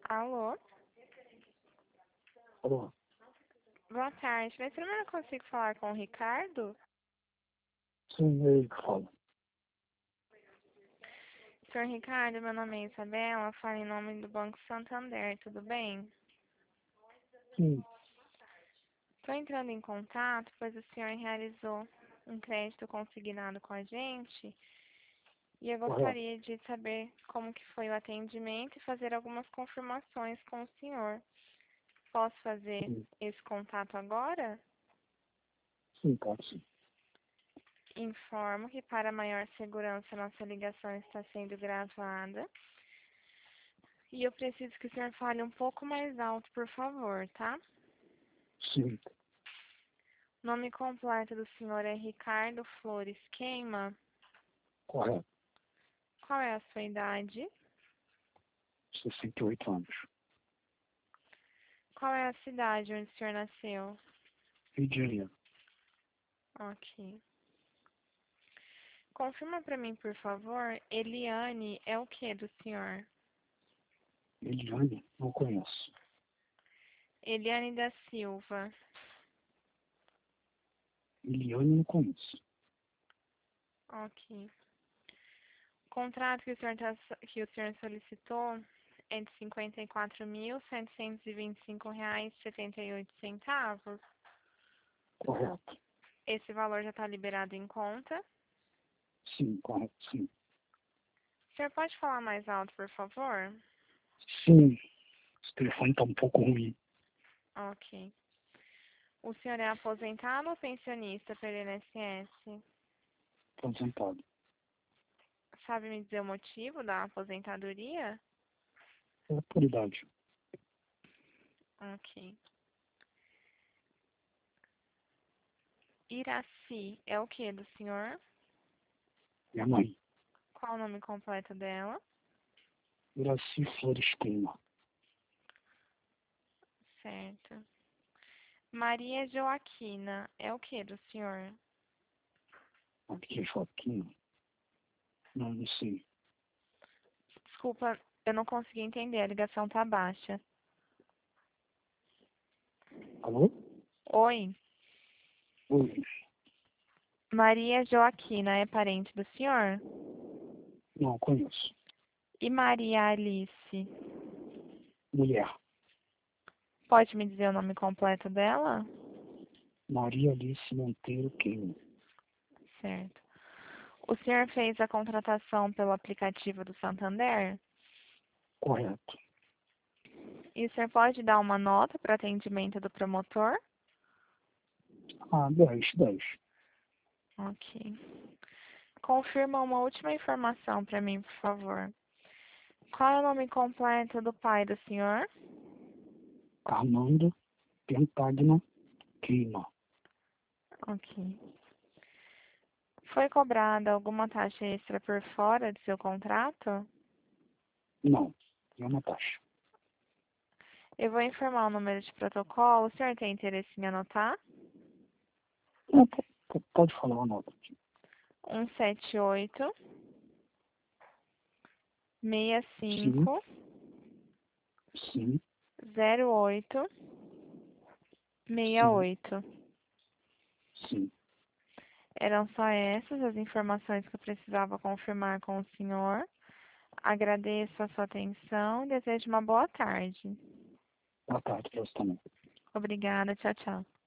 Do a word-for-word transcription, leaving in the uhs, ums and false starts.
Alô? Alô? Boa tarde. Mas primeiro eu consigo falar com o Ricardo? Sim, é ele que fala. Senhor Ricardo, meu nome é Isabela, falo em nome do Banco Santander, tudo bem? Sim, Estou entrando em contato, pois o senhor realizou um crédito consignado com a gente e eu correto. gostaria de saber como que foi o atendimento e fazer algumas confirmações com o senhor. Posso fazer Sim, esse contato agora? sim, pode sim. Informo que para maior segurança nossa ligação está sendo gravada. E eu preciso que o senhor fale um pouco mais alto, por favor, tá? Sim, O nome completo do senhor é Ricardo Flores Queima. correto. Qual é a sua idade? sessenta e oito anos. Qual é a cidade onde o senhor nasceu? Rio de Janeiro. Ok. Confirma para mim, por favor, Eliane é o que do senhor? Eliane, não conheço. Eliane da Silva. Eliane, não conheço. Ok. O contrato que o senhor, tá, que o senhor solicitou é de cinquenta e quatro mil, setecentos e vinte e cinco reais e setenta e oito centavos. Correto. Esse valor já está liberado em conta. Sim, correto, sim. O senhor pode falar mais alto, por favor? Sim, esse telefone está um pouco ruim. Ok. O senhor é aposentado ou pensionista pelo I N S S? Aposentado. Sabe me dizer o motivo da aposentadoria? É por idade. Ok. Iraci é o que do senhor? Minha mãe. Qual o nome completo dela? Iraci Flores Queima. Certo. Maria Joaquina é o que do senhor? Aqui é Joaquim. Não, não sei. Desculpa, eu não consegui entender, a ligação tá baixa. Alô? Oi, Oi. Maria Joaquina é parente do senhor? Não, conheço. E Maria Alice? Mulher. Pode me dizer o nome completo dela? Maria Alice Monteiro Queima. Certo. O senhor fez a contratação pelo aplicativo do Santander? Correto. E o senhor pode dar uma nota para o atendimento do promotor? Ah, dez, dez. Ok. Confirma uma última informação para mim, por favor. Qual é o nome completo do pai do senhor? Armando Pentagna Queima. Ok. Foi cobrada alguma taxa extra por fora de seu contrato? Não, é uma taxa. Eu vou informar o número de protocolo. O senhor tem interesse em anotar? Não, po- po- pode falar uma nota aqui. um sete oito, seis Sim, cinco, sim, zero oito, seis sim, oito. sim. Eram só essas as informações que eu precisava confirmar com o senhor. Agradeço a sua atenção e desejo uma boa tarde. Boa tarde para você também. Obrigada. Tchau, tchau.